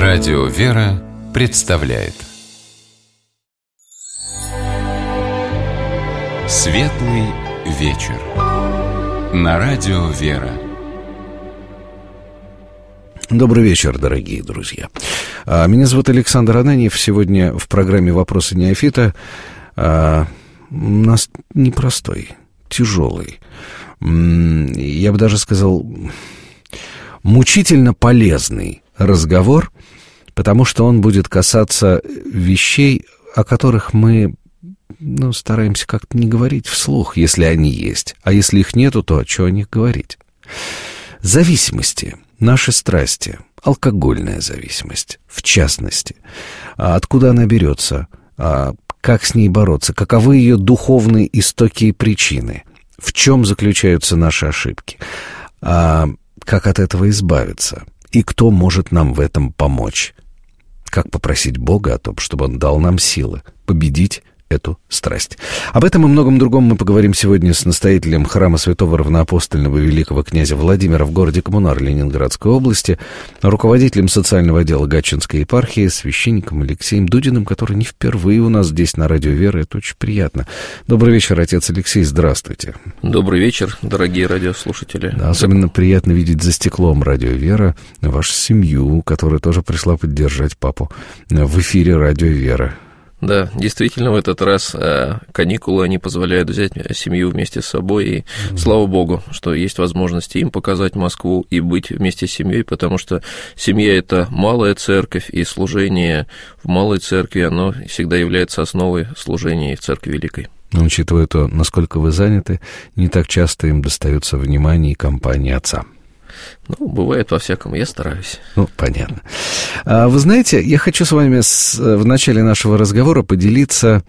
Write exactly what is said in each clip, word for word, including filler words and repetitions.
Радио «Вера» представляет Светлый вечер на Радио «Вера». Добрый вечер, дорогие друзья. Меня зовут Александр Ананьев. Сегодня в программе «Вопросы неофита» у нас непростой, тяжелый, я бы даже сказал, мучительно полезный разговор, потому что он будет касаться вещей, о которых мы ну, стараемся как-то не говорить вслух, если они есть. А если их нету, то что о них говорить? Зависимости, наши страсти, алкогольная зависимость, в частности. Откуда она берется? Как с ней бороться? Каковы ее духовные истоки и причины? В чем заключаются наши ошибки? Как от этого избавиться? И кто может нам в этом помочь? Как попросить Бога о том, чтобы Он дал нам силы победить эту страсть? Об этом и многом другом мы поговорим сегодня с настоятелем храма святого равноапостольного великого князя Владимира в городе Коммунар Ленинградской области, руководителем социального отдела Гатчинской епархии, священником Алексеем Дудиным, который не впервые у нас здесь на Радио «Вера». Это очень приятно. Добрый вечер, отец Алексей, здравствуйте. Добрый вечер, дорогие радиослушатели. Да, особенно приятно видеть за стеклом Радио «Вера» вашу семью, которая тоже пришла поддержать папу в эфире Радио «Вера». Да, действительно, в этот раз э, каникулы, они позволяют взять семью вместе с собой, и mm-hmm. слава Богу, что есть возможность им показать Москву и быть вместе с семьей, потому что семья – это малая церковь, и служение в малой церкви, оно всегда является основой служения в Церкви Великой. Но, учитывая то, насколько вы заняты, не так часто им достается внимание и компания отца. Ну, бывает по-всякому, я стараюсь. Ну, понятно. А, вы знаете, я хочу с вами с, в начале нашего разговора поделиться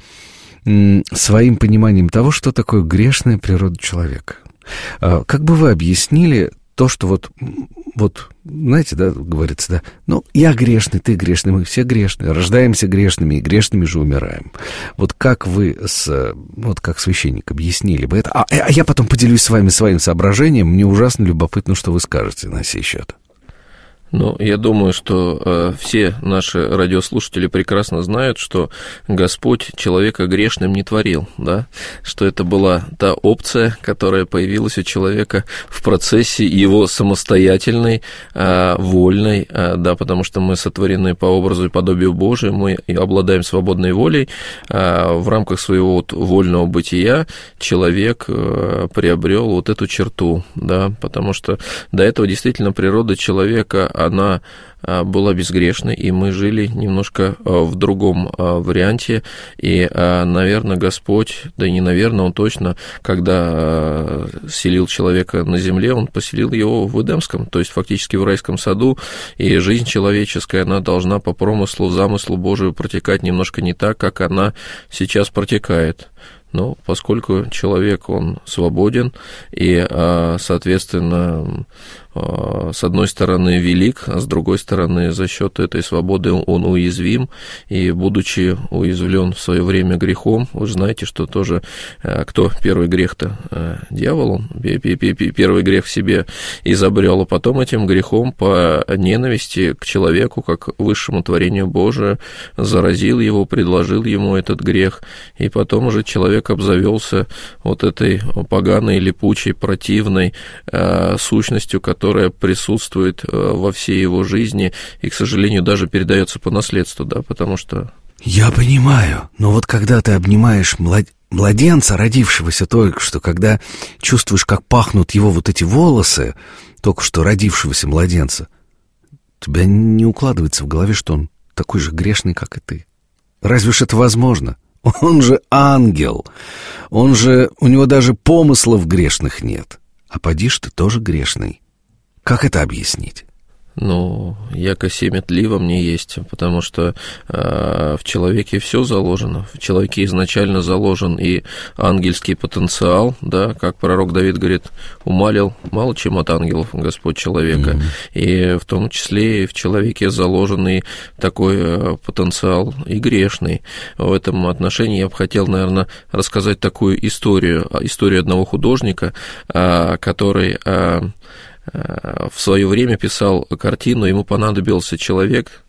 м, своим пониманием того, что такое грешная природа человека. А, как бы вы объяснили то, что вот, вот, знаете, да, говорится, да, ну, я грешный, ты грешный, мы все грешные, рождаемся грешными, и грешными же умираем. Вот как вы, с, вот как священник, объяснили бы это? А, а я потом поделюсь с вами своим соображением, мне ужасно любопытно, что вы скажете на сей счет. Ну, я думаю, что э, все наши радиослушатели прекрасно знают, что Господь человека грешным не творил, да, что это была та опция, которая появилась у человека в процессе его самостоятельной, э, вольной, э, да, потому что мы сотворены по образу и подобию Божию, мы обладаем свободной волей, э, в рамках своего вот вольного бытия человек э, приобрел вот эту черту, да, потому что до этого действительно природа человека, она была безгрешной, и мы жили немножко в другом варианте, и, наверное, Господь, да и не наверное, Он точно, когда селил человека на земле, Он поселил его в Эдемском, то есть фактически в райском саду, и жизнь человеческая, она должна по промыслу, замыслу Божию протекать немножко не так, как она сейчас протекает. Но поскольку человек, он свободен и, соответственно, с одной стороны велик, а с другой стороны за счет этой свободы он уязвим, и, будучи уязвлен в свое время грехом, вы знаете, что тоже кто первый грех-то? Дьявол, он первый грех в себе изобрел, а потом этим грехом по ненависти к человеку, как высшему творению Божию, заразил его, предложил ему этот грех, и потом уже человек обзавелся вот этой поганой, липучей, противной э, сущностью, которая присутствует э, во всей его жизни и, к сожалению, даже передается по наследству, да, потому что... Я понимаю, но вот когда ты обнимаешь млад... младенца, родившегося только что, когда чувствуешь, как пахнут его вот эти волосы, только что родившегося младенца, у тебя не укладывается в голове, что он такой же грешный, как и ты. Разве ж это возможно? Он же ангел, он же, у него даже помыслов грешных нет. А поди ж ты тоже грешный. Как это объяснить? Ну, яко семя тли во мне есть, потому что э, в человеке все заложено, в человеке изначально заложен и ангельский потенциал, да, как пророк Давид говорит, умалил мало чем от ангелов Господь человека, mm-hmm. и в том числе и в человеке заложен и такой потенциал и грешный. В этом отношении я бы хотел, наверное, рассказать такую историю, историю одного художника, э, который... Э, в свое время писал картину, ему понадобился человек,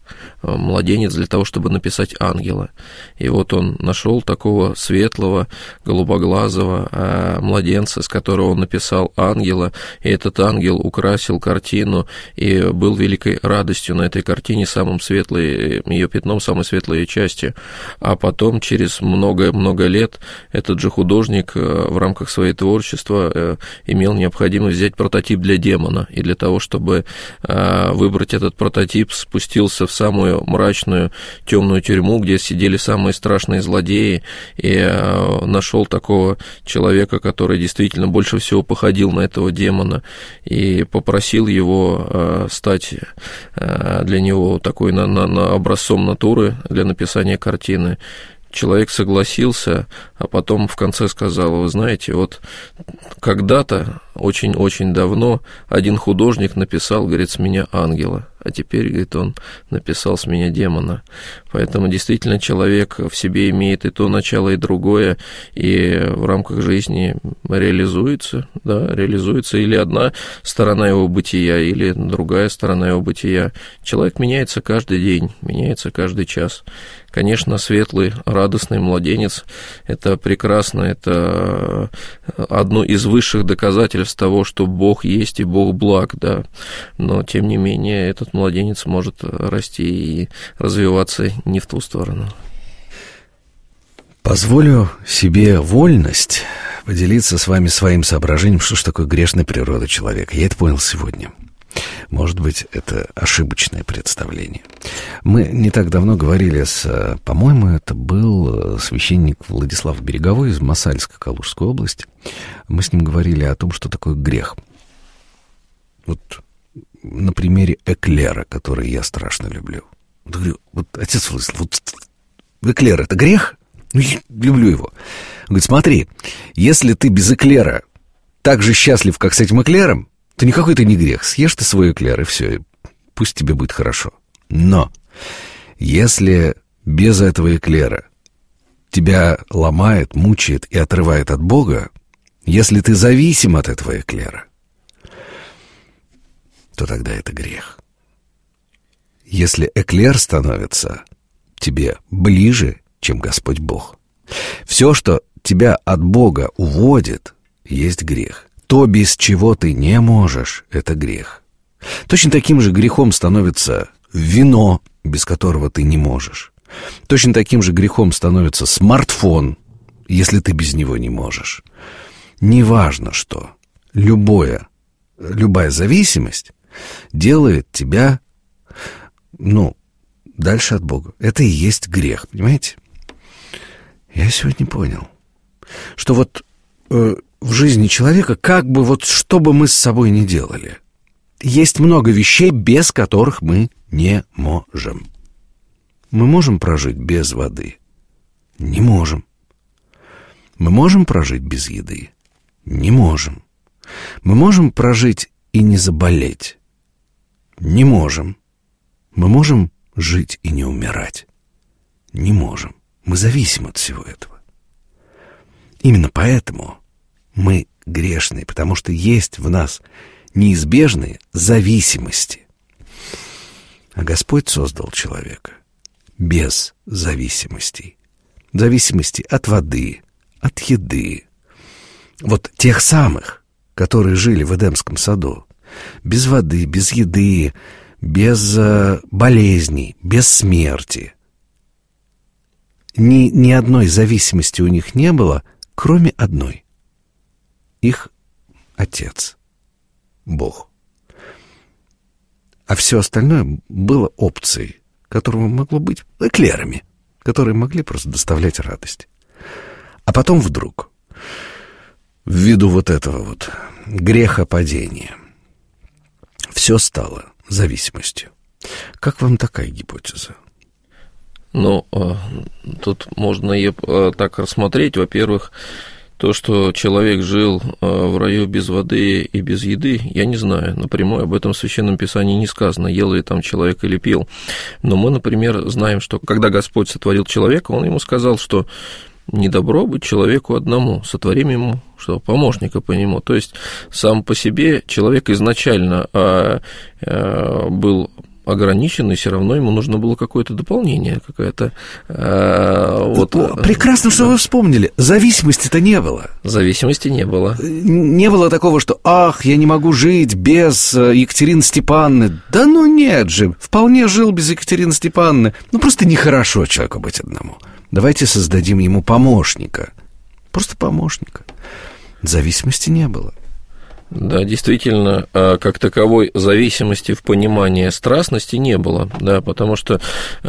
младенец для того, чтобы написать ангела. И вот он нашел такого светлого, голубоглазого младенца, с которого он написал ангела, и этот ангел украсил картину и был великой радостью на этой картине, самым светлым ее пятном, самой светлой ее части. А потом, через много-много лет, этот же художник в рамках своего творчества имел необходимость взять прототип для демона, и для того, чтобы выбрать этот прототип, спустился в самую мрачную, темную тюрьму, где сидели самые страшные злодеи, и нашел такого человека, который действительно больше всего походил на этого демона, и попросил его стать для него такой на, на, на образцом натуры для написания картины. Человек согласился, а потом в конце сказал: вы знаете, вот когда-то, очень-очень давно, один художник написал, говорит, с меня ангела, а теперь, говорит, он написал с меня демона. Поэтому действительно человек в себе имеет и то начало, и другое, и в рамках жизни реализуется, да, реализуется или одна сторона его бытия, или другая сторона его бытия. Человек меняется каждый день, меняется каждый час. Конечно, светлый, радостный младенец – это прекрасно, это одно из высших доказательств того, что Бог есть и Бог благ, да, но, тем не менее, этот младенец может расти и развиваться не в ту сторону. Позволю себе вольность поделиться с вами своим соображением, что же такое грешная природа человека. Я это понял сегодня. Может быть, это ошибочное представление. Мы не так давно говорили с, по-моему, это был священник Владислав Береговой из Мосальска, Калужской области. Мы с ним говорили о том, что такое грех. Вот на примере эклера, который я страшно люблю. Вот говорю, вот, отец Владислав, вот эклер — это грех? Ну, я люблю его. Он говорит, смотри, если ты без эклера так же счастлив, как с этим эклером, то никакой это не грех. Съешь ты свой эклер, и все, и пусть тебе будет хорошо. Но если без этого эклера тебя ломает, мучает и отрывает от Бога, если ты зависим от этого эклера, то тогда это грех. Если эклер становится тебе ближе, чем Господь Бог, все, что тебя от Бога уводит, есть грех. То, без чего ты не можешь, это грех. Точно таким же грехом становится вино, без которого ты не можешь. Точно таким же грехом становится смартфон, если ты без него не можешь. Неважно что, любое, любая зависимость делает тебя, ну, дальше от Бога. Это и есть грех, понимаете? Я сегодня понял, что вот э, в жизни человека, как бы вот что бы мы с собой ни делали, есть много вещей, без которых мы не можем. Мы можем прожить без воды? Не можем. Мы можем прожить без еды? Не можем. Мы можем прожить и не заболеть? Не можем. Мы можем жить и не умирать? Не можем. Мы зависим от всего этого. Именно поэтому мы грешные, потому что есть в нас неизбежные зависимости. А Господь создал человека без зависимостей. Зависимости от воды, от еды. Вот тех самых, которые жили в Эдемском саду. Без воды, без еды, без э, болезней, без смерти. Ни, ни одной зависимости у них не было, кроме одной. Их Отец, Бог. А все остальное было опцией, которого могло быть эклерами, которые могли просто доставлять радость. А потом вдруг, ввиду вот этого вот грехопадения, все стало зависимостью. Как вам такая гипотеза? Ну, тут можно ее так рассмотреть. Во-первых, то, что человек жил в раю без воды и без еды, я не знаю, напрямую об этом в Священном Писании не сказано, ел ли там человек или пил. Но мы, например, знаем, что когда Господь сотворил человека, Он ему сказал, что не добро быть человеку одному, сотворим ему что, помощника по нему. То есть сам по себе человек изначально был ограниченный, все равно ему нужно было какое-то дополнение, какая-то... Э, вот, прекрасно, что да. вы вспомнили. Зависимости-то не было. Зависимости не было. Не было такого, что «ах, я не могу жить без Екатерины Степановны». Да ну нет же, вполне жил без Екатерины Степановны. Ну просто нехорошо человеку быть одному. Давайте создадим ему помощника. Просто помощника. Зависимости не было. Да, действительно, как таковой зависимости в понимании страстности не было, да, потому что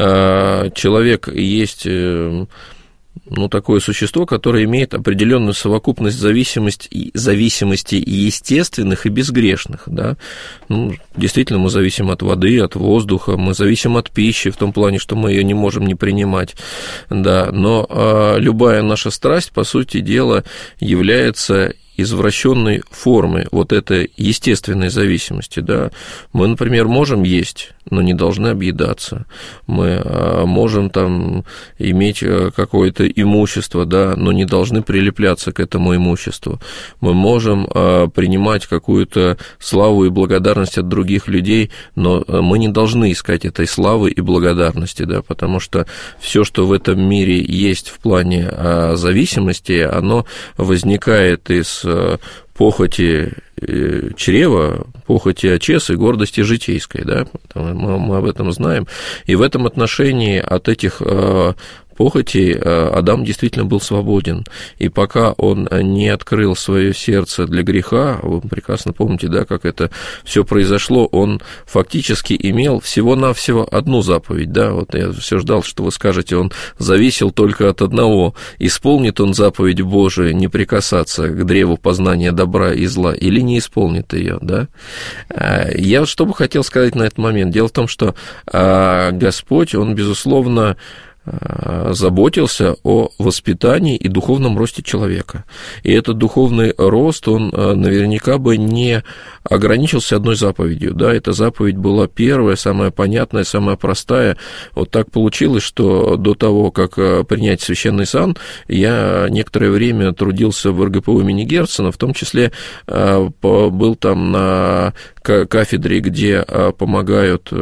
э, человек есть, э, ну, такое существо, которое имеет определенную совокупность зависимости, зависимостей естественных и безгрешных, да. Ну, действительно, мы зависим от воды, от воздуха, мы зависим от пищи в том плане, что мы ее не можем не принимать, да, но э, любая наша страсть, по сути дела, является извращенной формы вот этой естественной зависимости, да. Мы, например, можем есть, но не должны объедаться. Мы можем там иметь какое-то имущество, да, но не должны прилепляться к этому имуществу. Мы можем принимать какую-то славу и благодарность от других людей, но мы не должны искать этой славы и благодарности, да, потому что все, что в этом мире есть в плане зависимости, оно возникает из похоти чрева, похоти очес и гордости житейской, да, мы, мы об этом знаем, и в этом отношении от этих похоти Адам действительно был свободен, и пока он не открыл свое сердце для греха, вы прекрасно помните, да, как это все произошло, он фактически имел всего-навсего одну заповедь, да, вот я все ждал, что вы скажете, он зависел только от одного, исполнит он заповедь Божию не прикасаться к древу познания добра и зла, или не исполнит ее, да. Я вот что бы хотел сказать на этот момент, дело в том, что Господь, Он, безусловно, заботился о воспитании и духовном росте человека. И этот духовный рост, он наверняка бы не ограничился одной заповедью. Да? Эта заповедь была первая, самая понятная, самая простая. Вот так получилось, что до того, как принять священный сан, я некоторое время трудился в эр гэ пэ у имени Герцена, в том числе был там на кафедре, где помогают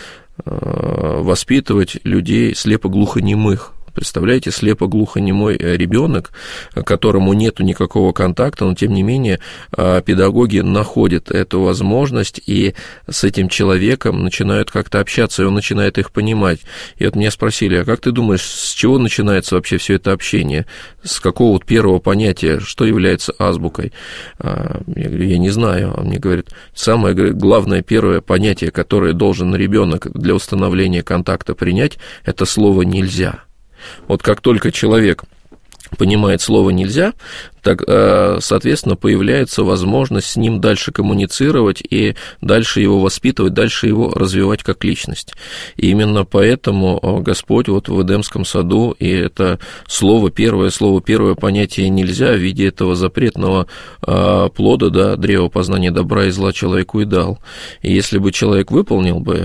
воспитывать людей слепо-глухонемых. Представляете, слепо-глухонемой ребенок, которому нету никакого контакта, но тем не менее педагоги находят эту возможность и с этим человеком начинают как-то общаться, и он начинает их понимать. И вот меня спросили, а как ты думаешь, с чего начинается вообще все это общение? С какого вот первого понятия, что является азбукой? Я говорю, я не знаю. Он мне говорит, самое главное первое понятие, которое должен ребенок для установления контакта принять, это слово «нельзя». Вот как только человек понимает слово «нельзя», так, соответственно, появляется возможность с ним дальше коммуницировать и дальше его воспитывать, дальше его развивать как личность. И именно поэтому Господь вот в Эдемском саду, и это слово, первое слово, первое понятие «нельзя» в виде этого запретного плода, да, древа познания добра и зла человеку и дал. И если бы человек выполнил бы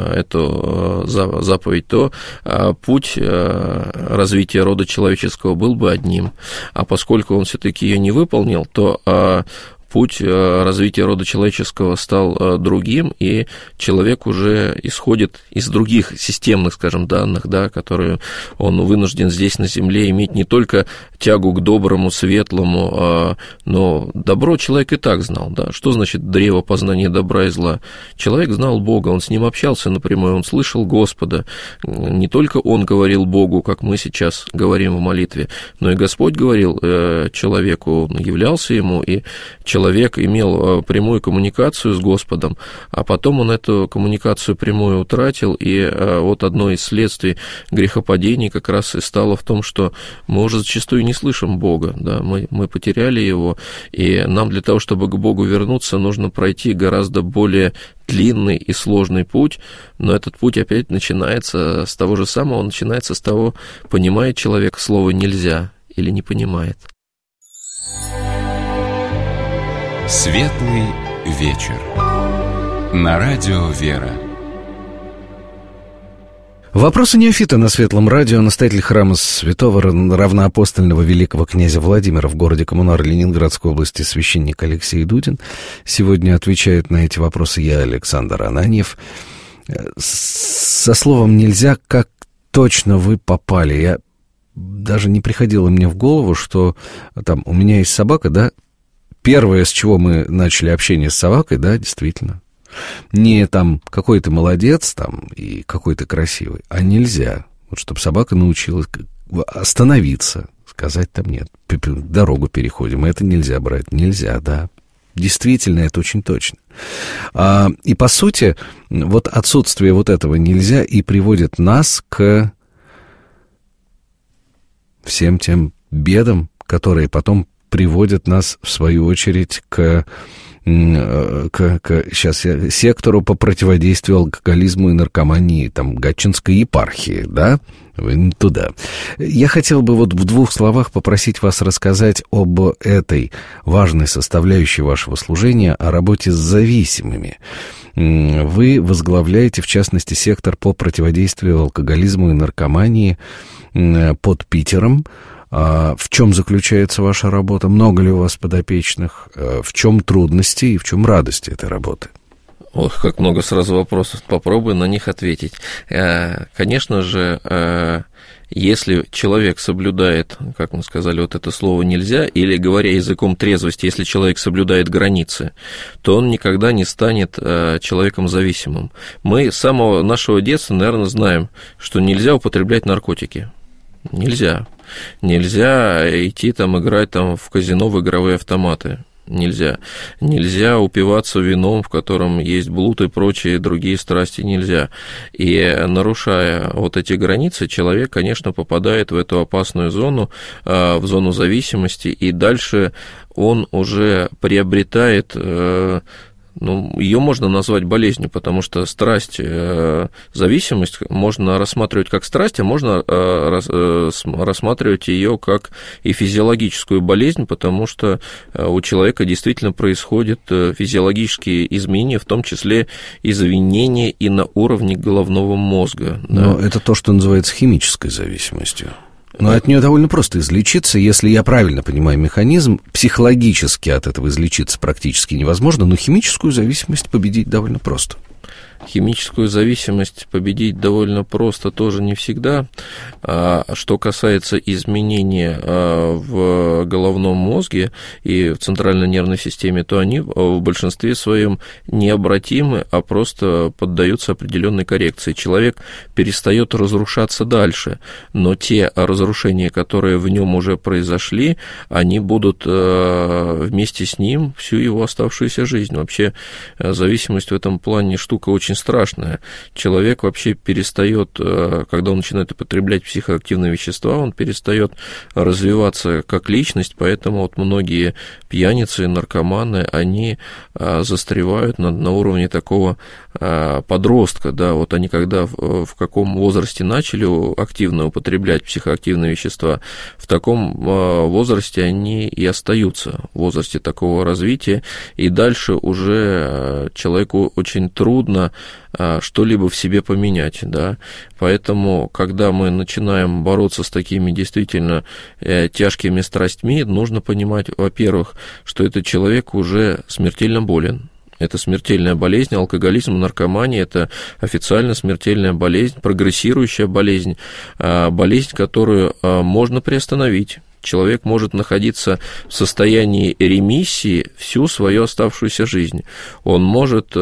эту заповедь, то путь развития рода человеческого был бы одним. А поскольку он все-таки ее не выполнил, то а, путь развития рода человеческого стал другим, и человек уже исходит из других системных, скажем, данных, да, которые он вынужден здесь на Земле иметь не только тягу к доброму, светлому, но добро человек и так знал, да. Что значит древо познания добра и зла? Человек знал Бога, он с ним общался напрямую, он слышал Господа. Не только он говорил Богу, как мы сейчас говорим в молитве, но и Господь говорил человеку, он являлся ему, и человек имел прямую коммуникацию с Господом, а потом он эту коммуникацию прямую утратил, и вот одно из следствий грехопадения как раз и стало в том, что мы уже зачастую не слышим Бога, да, мы, мы потеряли Его, и нам для того, чтобы к Богу вернуться, нужно пройти гораздо более длинный и сложный путь, но этот путь опять начинается с того же самого, он начинается с того, понимает человек слово «нельзя» или не понимает. Светлый вечер. На радио «Вера». Вопросы неофита на Светлом радио. Настоятель храма святого равноапостольного великого князя Владимира в городе Коммунар Ленинградской области священник Алексей Дудин. Сегодня отвечает на эти вопросы я, Александр Ананьев. Со словом «нельзя» как точно вы попали? Я даже не приходило мне в голову, что там у меня есть собака, да, первое, с чего мы начали общение с собакой, да, действительно, не там какой ты молодец там и какой ты красивый, а нельзя, вот чтобы собака научилась остановиться, сказать там нет, дорогу переходим, это нельзя брать, нельзя, да. Действительно, это очень точно. А, и, по сути, вот отсутствие вот этого нельзя и приводит нас к всем тем бедам, которые потом приводят нас, в свою очередь, к, к, к сейчас я, сектору по противодействию алкоголизму и наркомании, там, Гатчинской епархии, да? Туда. Я хотел бы вот в двух словах попросить вас рассказать об этой важной составляющей вашего служения, о работе с зависимыми. Вы возглавляете, в частности, сектор по противодействию алкоголизму и наркомании под Питером. В чем заключается ваша работа? Много ли у вас подопечных? В чем трудности и в чем радости этой работы? Ох, как много сразу вопросов. Попробую на них ответить. Конечно же, если человек соблюдает, как мы сказали, вот это слово «нельзя», или, говоря языком трезвости, если человек соблюдает границы, то он никогда не станет человеком зависимым. Мы с самого нашего детства, наверное, знаем, что нельзя употреблять наркотики. Нельзя. Нельзя идти там играть там, в казино, в игровые автоматы. Нельзя. Нельзя упиваться вином, в котором есть блуд и прочие другие страсти, нельзя. И нарушая вот эти границы, человек, конечно, попадает в эту опасную зону, в зону зависимости, и дальше он уже приобретает... Ну, ее можно назвать болезнью, потому что страсть, э, зависимость можно рассматривать как страсть, а можно э, рас, э, рассматривать ее как и физиологическую болезнь, потому что э, у человека действительно происходят э, физиологические изменения, в том числе изменения и на уровне головного мозга. Но да. Это то, что называется химической зависимостью. Но от нее довольно просто излечиться, если я правильно понимаю механизм. Психологически от этого излечиться практически невозможно, но химическую зависимость победить довольно просто. Химическую зависимость победить довольно просто тоже не всегда. Что касается изменений в головном мозге и в центральной нервной системе, то они в большинстве своем необратимы, а просто поддаются определенной коррекции. Человек перестает разрушаться дальше, но те разрушения, которые в нем уже произошли, они будут вместе с ним всю его оставшуюся жизнь. Вообще зависимость в этом плане штука очень страшная. Человек вообще перестает, когда он начинает употреблять психоактивные вещества, он перестает развиваться как личность, поэтому вот многие пьяницы, наркоманы, они застревают на, на уровне такого подростка, да, вот они когда в, в каком возрасте начали активно употреблять психоактивные вещества, в таком возрасте они и остаются, в возрасте такого развития, и дальше уже человеку очень трудно что-либо в себе поменять, да, поэтому, когда мы начинаем бороться с такими действительно тяжкими страстьми, нужно понимать, во-первых, что этот человек уже смертельно болен. Это смертельная болезнь, алкоголизм, наркомания – это официально смертельная болезнь, прогрессирующая болезнь, болезнь, которую можно приостановить. Человек может находиться в состоянии ремиссии всю свою оставшуюся жизнь. Он может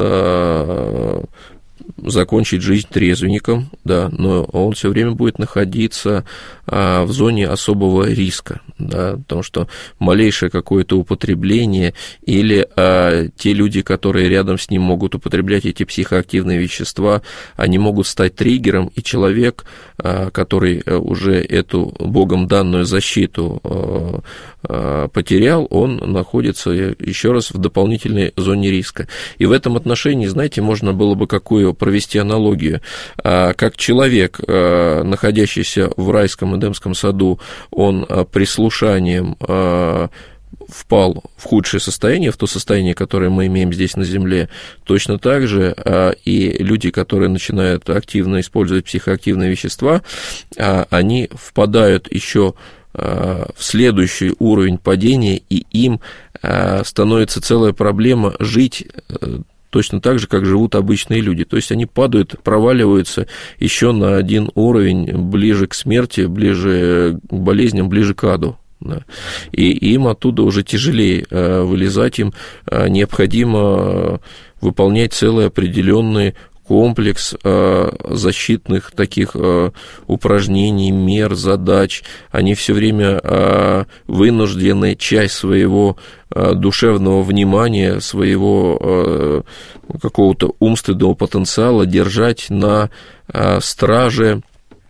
закончить жизнь трезвенником, да, но он все время будет находиться а, в зоне особого риска, да, потому что малейшее какое-то употребление или а, те люди, которые рядом с ним могут употреблять эти психоактивные вещества, они могут стать триггером, и человек, а, который уже эту Богом данную защиту а, а, потерял, он находится еще раз в дополнительной зоне риска. И в этом отношении, знаете, можно было бы какую провести аналогию. Как человек, находящийся в райском Эдемском саду, он прислушанием впал в худшее состояние, в то состояние, которое мы имеем здесь на Земле, точно так же и люди, которые начинают активно использовать психоактивные вещества, они впадают еще в следующий уровень падения, и им становится целая проблема жить точно так же, как живут обычные люди. То есть они падают, проваливаются еще на один уровень ближе к смерти, ближе к болезням, ближе к аду. Да. И им оттуда уже тяжелее вылезать, им необходимо выполнять целый определенный комплекс защитных таких упражнений, мер, задач. Они все время вынуждены часть своего душевного внимания, своего какого-то умственного потенциала держать на страже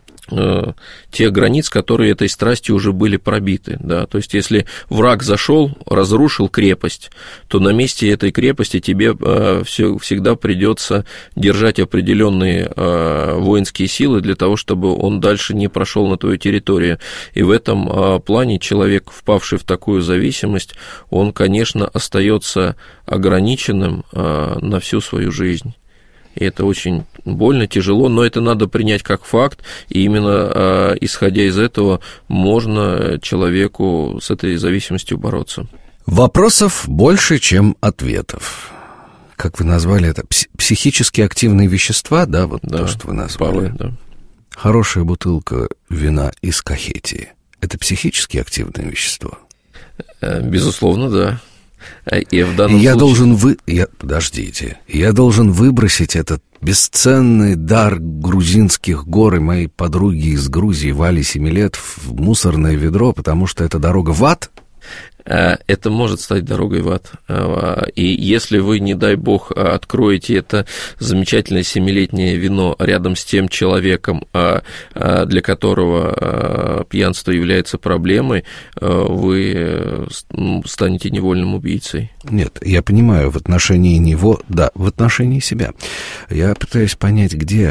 тех границ, которые этой страстью уже были пробиты, да, то есть если враг зашел, разрушил крепость, то на месте этой крепости тебе все, всегда придется держать определенные воинские силы для того, чтобы он дальше не прошел на твою территорию, и в этом плане человек, впавший в такую зависимость, он, конечно, остается ограниченным на всю свою жизнь. И это очень больно, тяжело, но это надо принять как факт, и именно исходя из этого можно человеку с этой зависимостью бороться. Вопросов больше, чем ответов. Как вы назвали это? Психически активные вещества, да, вот да, то, что вы назвали. Павлы, да. Хорошая бутылка вина из Кахетии – это психически активное вещество? Безусловно, да. И в данном и я случае... должен вы... я... Подождите. Я должен выбросить этот бесценный дар грузинских гор и моей подруги из Грузии Вали Семилет в мусорное ведро, потому что это дорога в ад? Это может стать дорогой в ад. И если вы, не дай бог, откроете это замечательное семилетнее вино рядом с тем человеком, для которого пьянство является проблемой, вы станете невольным убийцей. Нет, я понимаю, в отношении него, да, в отношении себя. Я пытаюсь понять, где...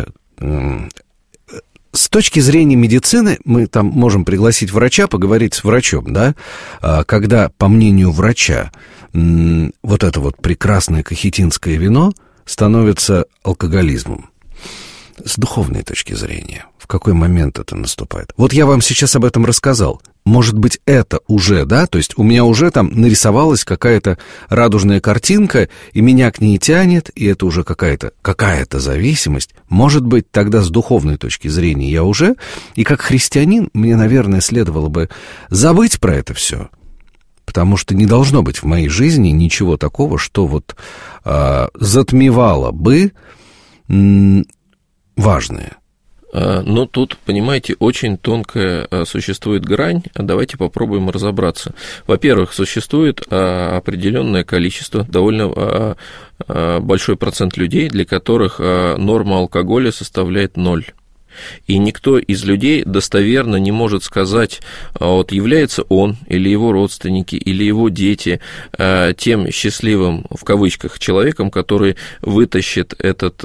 С точки зрения медицины, мы там можем пригласить врача, поговорить с врачом, да, когда, по мнению врача, вот это вот прекрасное кахетинское вино становится алкоголизмом. С духовной точки зрения, в какой момент это наступает? Вот я вам сейчас об этом рассказал. Может быть, это уже, да, то есть у меня уже там нарисовалась какая-то радужная картинка, и меня к ней тянет, и это уже какая-то, какая-то зависимость. Может быть, тогда с духовной точки зрения я уже, и как христианин, мне, наверное, следовало бы забыть про это все, потому что не должно быть в моей жизни ничего такого, что вот а, затмевало бы м- важное. Но тут, понимаете, очень тонкая существует грань, давайте попробуем разобраться. Во-первых, существует определенное количество, довольно большой процент людей, для которых норма алкоголя составляет ноль. И никто из людей достоверно не может сказать, вот является он или его родственники, или его дети тем счастливым, в кавычках, человеком, который вытащит этот...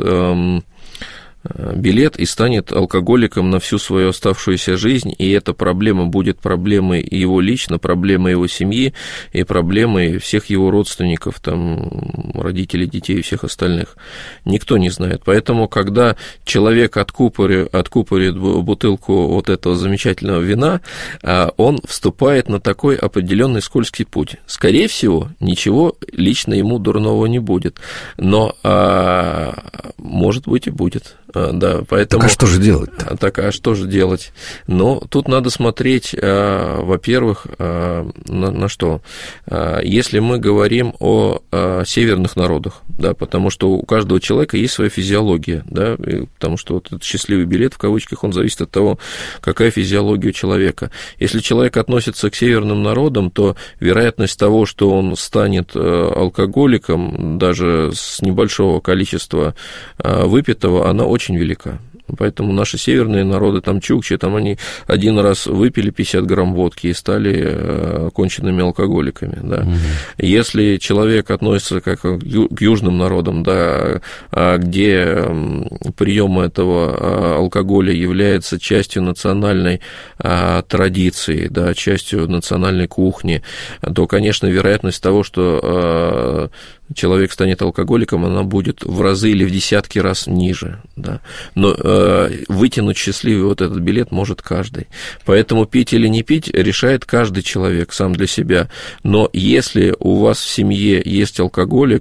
билет и станет алкоголиком на всю свою оставшуюся жизнь, и эта проблема будет проблемой его лично, проблемой его семьи и проблемой всех его родственников, там, родителей, детей и всех остальных. Никто не знает. Поэтому, когда человек откупорит, откупорит бутылку вот этого замечательного вина, он вступает на такой определенный скользкий путь. Скорее всего, ничего лично ему дурного не будет, но, может быть, и будет. Да, поэтому... Так а что же делать-то? Так, а что же делать? Но тут надо смотреть, во-первых, на, на что? Если мы говорим о северных народах, да, потому что у каждого человека есть своя физиология, да, потому что вот этот счастливый билет, в кавычках, он зависит от того, какая физиология у человека. Если человек относится к северным народам, то вероятность того, что он станет алкоголиком, даже с небольшого количества выпитого, она очень очень велика. Поэтому наши северные народы, там чукчи, там они один раз выпили пятьдесят грамм водки и стали конченными алкоголиками. Да. Угу. Если человек относится как к южным народам, да, где прием этого алкоголя является частью национальной традиции, да, частью национальной кухни, то, конечно, вероятность того, что человек станет алкоголиком, она будет в разы или в десятки раз ниже. Да. Но э, вытянуть счастливый вот этот билет может каждый. Поэтому пить или не пить решает каждый человек сам для себя. Но если у вас в семье есть алкоголик, то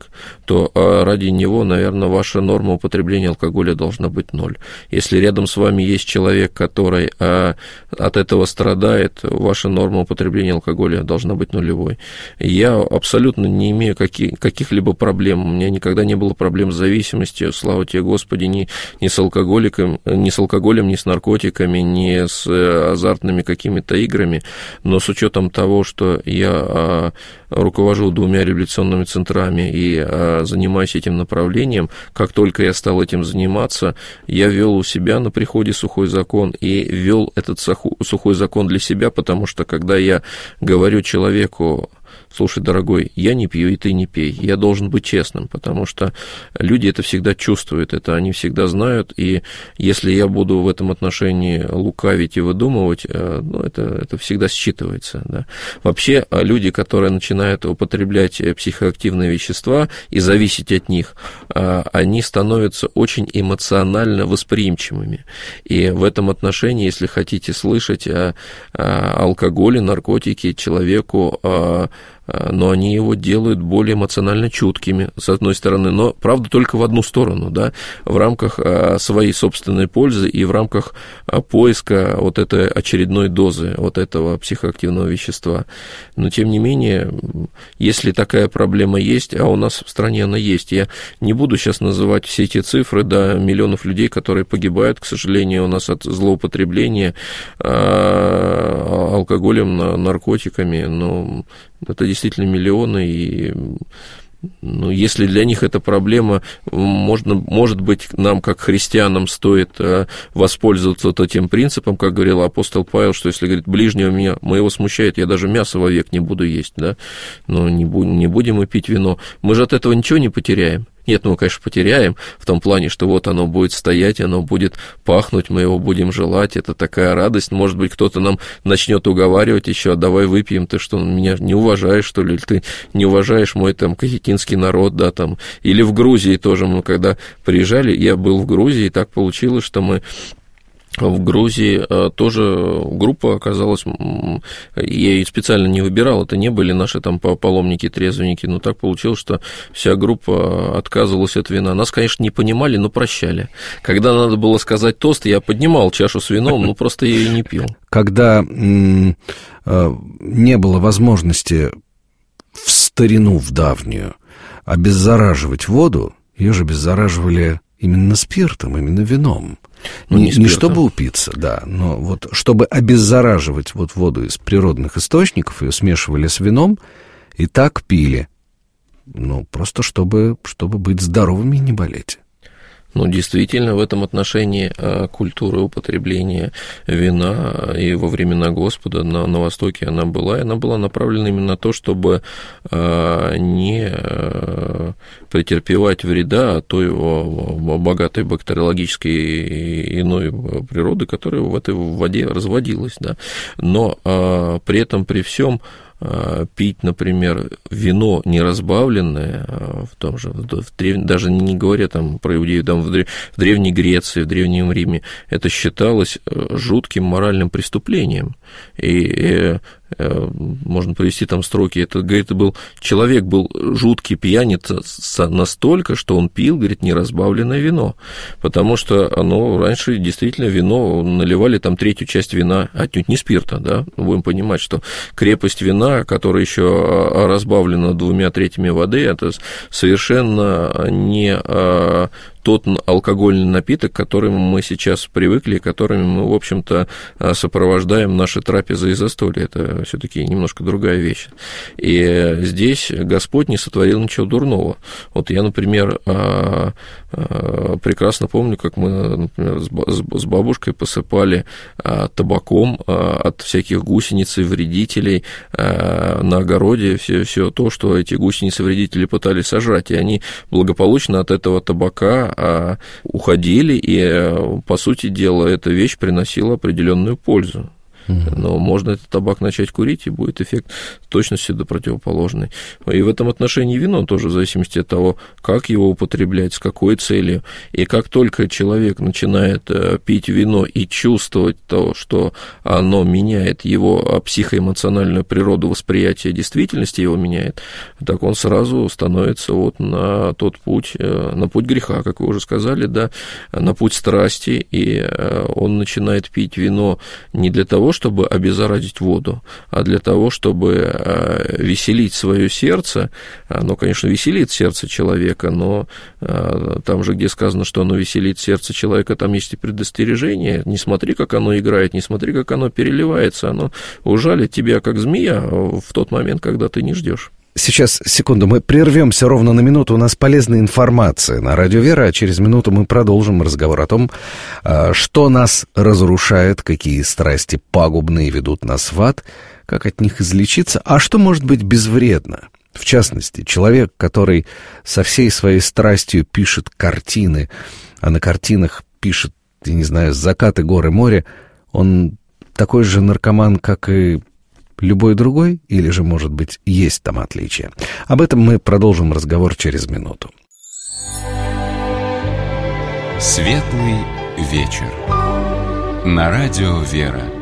что ради него, наверное, ваша норма употребления алкоголя должна быть ноль. Если рядом с вами есть человек, который от этого страдает, ваша норма употребления алкоголя должна быть нулевой. Я абсолютно не имею каких, каких-либо проблем. У меня никогда не было проблем с зависимостью, слава тебе, Господи, ни, ни с алкоголиком, ни с алкоголем, ни с наркотиками, ни с азартными какими-то играми. Но с учетом того, что я руковожу двумя реабилитационными центрами и занимаюсь этим направлением, как только я стал этим заниматься, я ввел у себя на приходе сухой закон и ввел этот сухой закон для себя, потому что когда я говорю человеку: слушай, дорогой, я не пью, и ты не пей. Я должен быть честным, потому что люди это всегда чувствуют, это они всегда знают, и если я буду в этом отношении лукавить и выдумывать, ну, это, это всегда считывается. Да. Вообще, люди, которые начинают употреблять психоактивные вещества и зависеть от них, они становятся очень эмоционально восприимчивыми. И в этом отношении, если хотите слышать о алкоголе, наркотике, человеку, но они его делают более эмоционально чуткими, с одной стороны, но, правда, только в одну сторону, да, в рамках своей собственной пользы и в рамках поиска вот этой очередной дозы вот этого психоактивного вещества. Но, тем не менее, если такая проблема есть, а у нас в стране она есть, я не буду сейчас называть все эти цифры, да, миллионов людей, которые погибают, к сожалению, у нас от злоупотребления алкоголем, наркотиками, но это действительно миллионы, и ну, если для них это проблема, можно, может быть, нам, как христианам, стоит воспользоваться вот этим принципом, как говорил апостол Павел, что если, говорит, ближнего меня, моего смущает, я даже мясо вовек не буду есть, да, но не, не будем мы пить вино, мы же от этого ничего не потеряем. Нет, мы, конечно, потеряем в том плане, что вот оно будет стоять, оно будет пахнуть, мы его будем желать, это такая радость. Может быть, кто-то нам начнет уговаривать еще: давай выпьем, ты что, меня не уважаешь, что ли, или ты не уважаешь мой там кахетинский народ, да, там. Или в Грузии тоже мы, когда приезжали, я был в Грузии, и так получилось, что мы в Грузии тоже группа оказалась, я ее специально не выбирал, это не были наши там паломники, трезвенники, но так получилось, что вся группа отказывалась от вина. Нас, конечно, не понимали, но прощали. Когда надо было сказать тост, я поднимал чашу с вином, но просто я ее не пил. Когда м- не было возможности в старину, в давнюю, обеззараживать воду, ее же обеззараживали именно спиртом, именно вином. Ну, не, не чтобы упиться, да, но вот чтобы обеззараживать вот воду из природных источников, ее смешивали с вином и так пили. Ну, просто чтобы, чтобы быть здоровыми и не болеть. Ну, действительно, в этом отношении культура употребления вина и во времена Господа на, на Востоке она была, и она была направлена именно на то, чтобы не претерпевать вреда от той богатой бактериологической и иной природы, которая в этой воде разводилась, да. Но при этом, при всем, пить, например, вино неразбавленное, в том же, в древ... даже не говоря там про иудеев, там, в, древ... в Древней Греции, в Древнем Риме, это считалось жутким моральным преступлением. И можно привести там строки, это, говорит, был, человек был жуткий пьяница настолько, что он пил, говорит, неразбавленное вино, потому что, ну, раньше действительно вино наливали там третью часть вина, отнюдь не спирта, да, будем понимать, что крепость вина, которая еще разбавлена двумя третьими воды, это совершенно не тот алкогольный напиток, к которому мы сейчас привыкли, которыми мы, в общем-то, сопровождаем наши трапезы и застолья. Это все-таки немножко другая вещь. И здесь Господь не сотворил ничего дурного. Вот я, например, прекрасно помню, как мы, например, с бабушкой посыпали табаком от всяких гусениц и вредителей на огороде все, все то, что эти гусеницы-вредители пытались сожрать. И они благополучно от этого табака уходили, и, по сути дела, эта вещь приносила определенную пользу. Но можно этот табак начать курить, и будет эффект точности до противоположный. И в этом отношении вино тоже в зависимости от того, как его употреблять, с какой целью. И как только человек начинает пить вино и чувствовать то, что оно меняет его психоэмоциональную природу восприятия действительности, его меняет, так он сразу становится вот на тот путь, на путь греха, как вы уже сказали, да, на путь страсти, и он начинает пить вино не для того, чтобы обеззаразить воду, а для того, чтобы веселить свое сердце. Оно, конечно, веселит сердце человека, но там же, где сказано, что оно веселит сердце человека, там есть и предостережение. Не смотри, как оно играет, не смотри, как оно переливается. Оно ужалит тебя, как змея, в тот момент, когда ты не ждешь. Сейчас, секунду, мы прервемся ровно на минуту. У нас полезная информация на Радио Вера, а через минуту мы продолжим разговор о том, что нас разрушает, какие страсти пагубные ведут нас в ад, как от них излечиться, а что может быть безвредно. В частности, человек, который со всей своей страстью пишет картины, а на картинах пишет, я не знаю, закаты, горы, море, он такой же наркоман, как и любой другой, или же, может быть, есть там отличия? Об этом мы продолжим разговор через минуту. Светлый вечер. На Радио Вера.